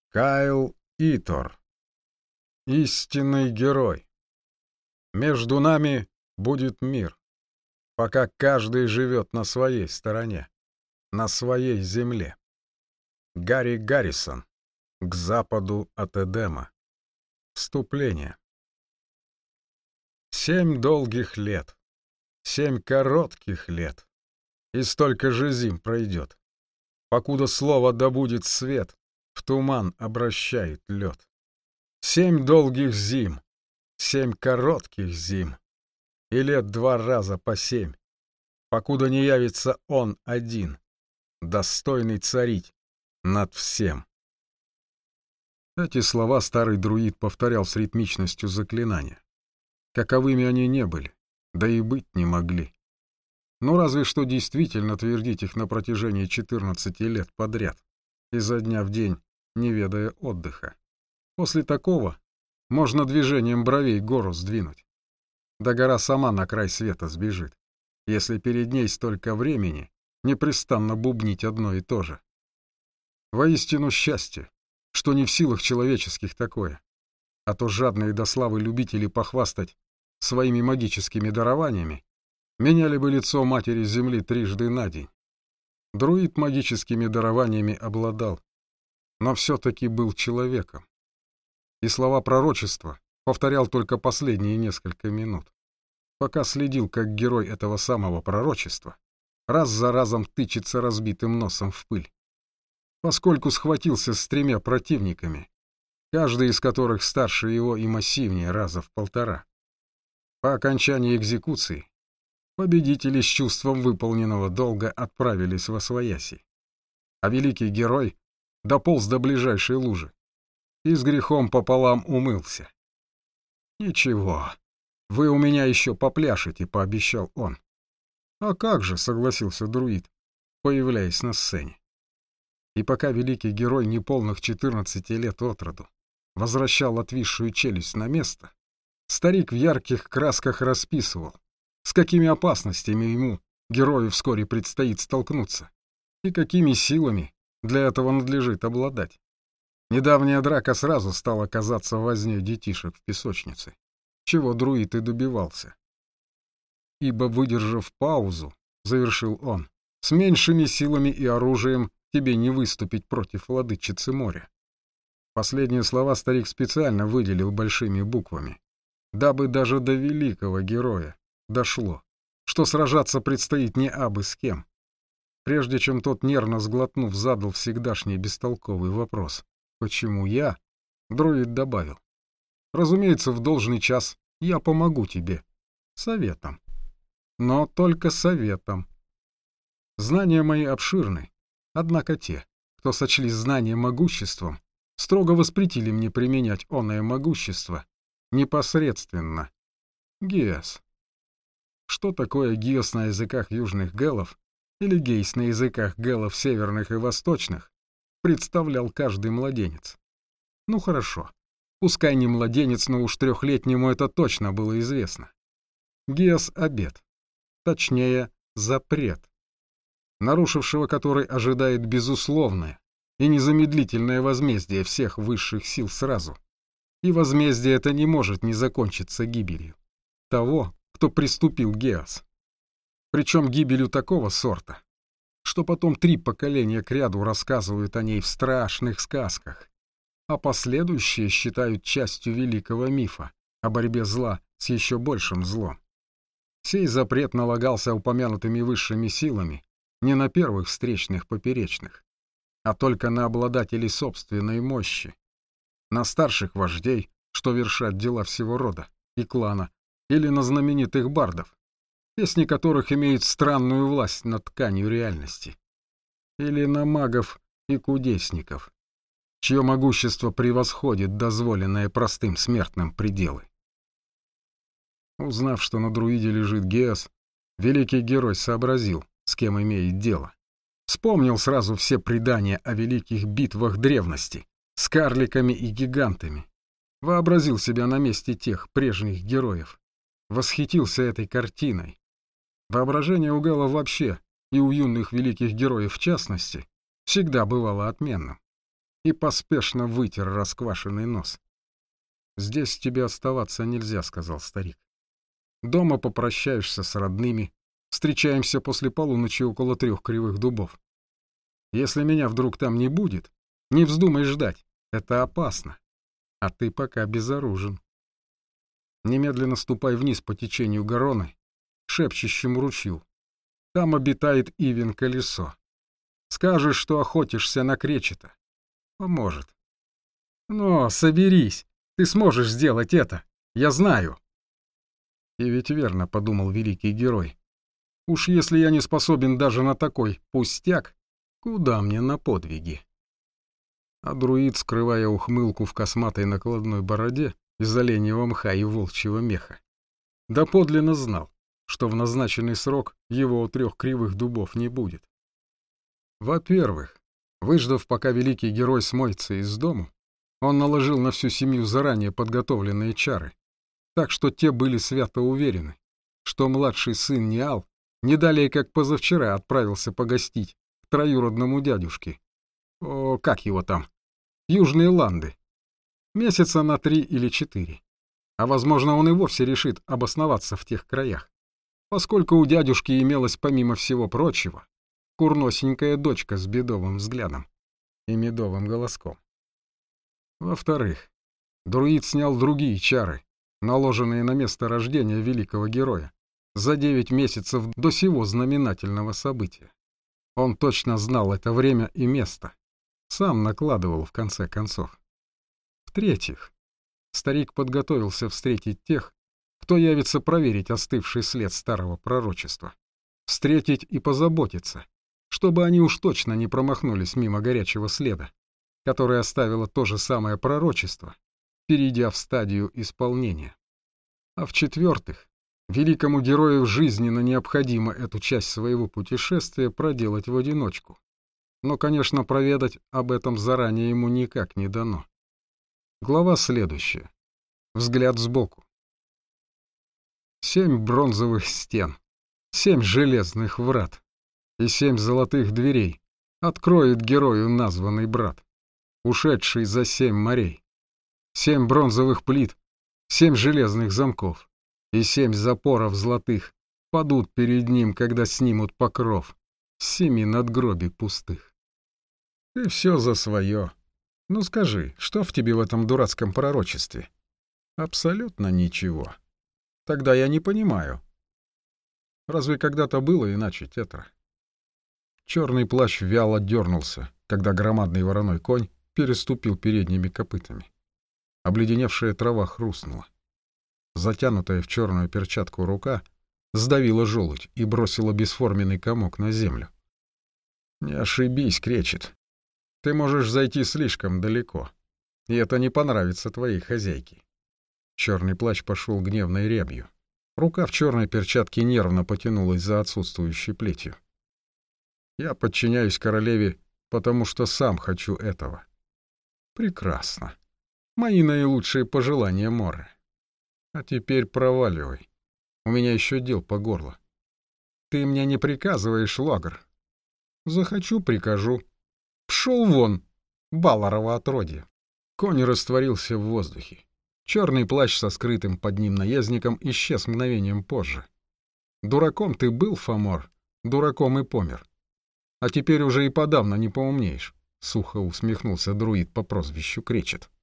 Кайл Итор. Истинный герой. Между нами будет мир, пока каждый живет на своей стороне, на своей земле. Гарри Гаррисон. К западу от Эдема. Вступление. 7 долгих лет, 7 коротких лет, и столько же зим пройдет, покуда слово добудет свет, в туман обращает лед. 7 долгих зим, 7 коротких зим, и лет 2 раза по 7, покуда не явится он один, достойный царить над всем. Эти слова старый друид повторял с ритмичностью заклинания. Каковыми они не были, да и быть не могли. Но разве что действительно твердить их на протяжении 14 лет подряд, изо дня в день, не ведая отдыха. После такого можно движением бровей гору сдвинуть. Да гора сама на край света сбежит, если перед ней столько времени непрестанно бубнить одно и то же. Воистину счастье, что не в силах человеческих такое, а то жадные до славы любители похвастать своими магическими дарованиями меняли бы лицо матери Земли трижды на день. Друид магическими дарованиями обладал, но все-таки был человеком. И слова пророчества повторял только последние несколько минут, пока следил, как герой этого самого пророчества раз за разом тычется разбитым носом в пыль. Поскольку схватился с 3 противниками, каждый из которых старше его и массивнее раза в 1,5. По окончании экзекуции победители с чувством выполненного долга отправились восвояси, а великий герой дополз до ближайшей лужи и с грехом пополам умылся. «Ничего, вы у меня еще попляшете», — пообещал он. «А как же», — согласился друид, появляясь на сцене. И пока великий герой неполных 14 лет от роду возвращал отвисшую челюсть на место, старик в ярких красках расписывал, с какими опасностями ему, герою, вскоре предстоит столкнуться, и какими силами для этого надлежит обладать. Недавняя драка сразу стала казаться вознёй детишек в песочнице, чего друид и добивался. «Ибо, выдержав паузу, — завершил он, — с меньшими силами и оружием тебе не выступить против владычицы моря». Последние слова старик специально выделил большими буквами, дабы даже до великого героя дошло, что сражаться предстоит не абы с кем. Прежде чем тот, нервно сглотнув, задал всегдашний бестолковый вопрос «Почему я?», друид добавил: «Разумеется, в должный час я помогу тебе. Советом. Но только советом. Знания мои обширны, однако те, кто сочли знания могуществом, строго воспретили мне применять оное могущество непосредственно. Гиас». Что такое гиас на языках южных гэлов или гейс на языках гэлов северных и восточных, представлял каждый младенец. Ну хорошо, пускай не младенец, но уж 3-летнему это точно было известно. Гиас — обет, точнее, запрет, нарушившего который ожидает безусловное и незамедлительное возмездие всех высших сил сразу. И возмездие это не может не закончиться гибелью того, кто приступил Гиас. Причем гибелью такого сорта, что потом 3 поколения кряду рассказывают о ней в страшных сказках, а последующие считают частью великого мифа о борьбе зла с еще большим злом. Сей запрет налагался упомянутыми высшими силами не на первых встречных поперечных, а только на обладателей собственной мощи, на старших вождей, что вершат дела всего рода и клана, или на знаменитых бардов, песни которых имеют странную власть над тканью реальности, или на магов и кудесников, чье могущество превосходит дозволенные простым смертным пределы. Узнав, что на друиде лежит Гиас, великий герой сообразил, с кем имеет дело. Вспомнил сразу все предания о великих битвах древности с карликами и гигантами, вообразил себя на месте тех прежних героев, восхитился этой картиной. Воображение у гэлов вообще, и у юных великих героев в частности, всегда бывало отменным. и поспешно вытер расквашенный нос. «Здесь тебе оставаться нельзя», — сказал старик. «Дома попрощаешься с родными. Встречаемся после полуночи около 3 кривых дубов. Если меня вдруг там не будет, не вздумай ждать. Это опасно. А ты пока безоружен. Немедленно ступай вниз по течению Гароны, к шепчущему ручью. Там обитает Ивин Колесо. Скажешь, что охотишься на кречета. Поможет. Но соберись, ты сможешь сделать это. Я знаю». И ведь верно, — подумал великий герой. Уж если я не способен даже на такой пустяк, куда мне на подвиги? А друид, скрывая ухмылку в косматой накладной бороде из оленьего мха и волчьего меха, доподлинно знал, что в назначенный срок его у 3 кривых дубов не будет. Во-первых, выждав, пока великий герой смоется из дому, он наложил на всю семью заранее подготовленные чары, так что те были свято уверены, что младший сын Ниал не далее как позавчера отправился погостить к троюродному дядюшке. Как его там? Южные Ланды. Месяца на 3 или 4. А возможно, он и вовсе решит обосноваться в тех краях, поскольку у дядюшки имелась, помимо всего прочего, курносенькая дочка с бедовым взглядом и медовым голоском. Во-вторых, друид снял другие чары, наложенные на место рождения великого героя, за 9 месяцев до сего знаменательного события. Он точно знал это время и место, сам накладывал в конце концов. В-третьих, старик подготовился встретить тех, кто явится проверить остывший след старого пророчества, встретить и позаботиться, чтобы они уж точно не промахнулись мимо горячего следа, который оставило то же самое пророчество, перейдя в стадию исполнения. А в-четвертых, великому герою жизненно необходимо эту часть своего путешествия проделать в одиночку. Но, конечно, проведать об этом заранее ему никак не дано. Глава следующая. Взгляд сбоку. 7 бронзовых стен, 7 железных врат и 7 золотых дверей откроет герою названный брат, ушедший за 7 морей. 7 бронзовых плит, 7 железных замков и 7 запоров золотых падут перед ним, когда снимут покров с 7 надгробий пустых. Ты все за свое. Ну скажи, что в тебе в этом дурацком пророчестве? Абсолютно ничего. Тогда я не понимаю. Разве когда-то было иначе, Тетра? Черный плащ вяло дернулся, когда громадный вороной конь переступил передними копытами. Обледеневшая трава хрустнула. Затянутая в черную перчатку рука сдавила желудь и бросила бесформенный комок на землю. «Не ошибись, кречет. Ты можешь зайти слишком далеко, и это не понравится твоей хозяйке». Черный плащ пошел гневной рябью. Рука в черной перчатке нервно потянулась за отсутствующей плетью. «Я подчиняюсь королеве, потому что сам хочу этого». «Прекрасно. Мои наилучшие пожелания, Море. А теперь проваливай. У меня еще дел по горло». «Ты мне не приказываешь, Логр?» «Захочу, прикажу. Пшел вон, Баларово отродье». Конь растворился в воздухе. Черный плащ со скрытым под ним наездником исчез мгновением позже. «Дураком ты был, Фомор, дураком и помер. А теперь уже и подавно не поумнеешь», — сухо усмехнулся друид по прозвищу Кречет.